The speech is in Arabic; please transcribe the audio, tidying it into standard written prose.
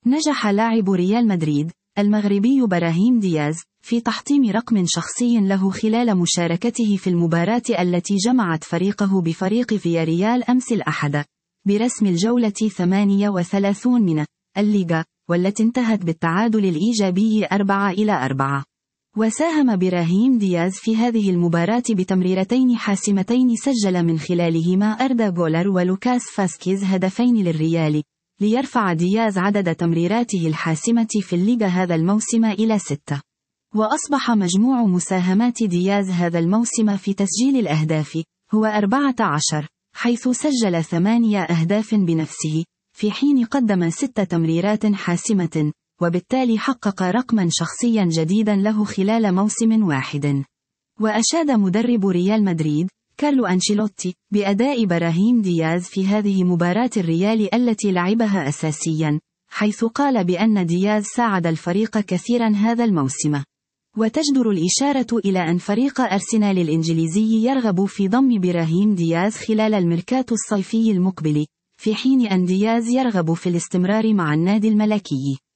نجح لاعب ريال مدريد المغربي براهيم دياز في تحطيم رقم شخصي له خلال مشاركته في المباراة التي جمعت فريقه بفريق فياريال أمس الأحد برسم الجولة 38 من الليغا، والتي انتهت بالتعادل الإيجابي 4-4. وساهم براهيم دياز في هذه المباراة بتمريرتين حاسمتين سجل من خلالهما أردا غولر ولوكاس فاسكيز هدفين للريال، ليرفع دياز عدد تمريراته الحاسمة في الليغا هذا الموسم إلى 6. وأصبح مجموع مساهمات دياز هذا الموسم في تسجيل الأهداف هو 14، حيث سجل 8 أهداف بنفسه، في حين قدم 6 تمريرات حاسمة، وبالتالي حقق رقما شخصيا جديدا له خلال موسم واحد. وأشاد مدرب ريال مدريد كارلو أنشيلوتي بأداء براهيم دياز في هذه مباراة الريال التي لعبها أساسيا، حيث قال بأن دياز ساعد الفريق كثيرا هذا الموسم. وتجدر الإشارة إلى أن فريق أرسنال الإنجليزي يرغب في ضم براهيم دياز خلال الميركاتو الصيفي المقبل، في حين أن دياز يرغب في الاستمرار مع النادي الملكي.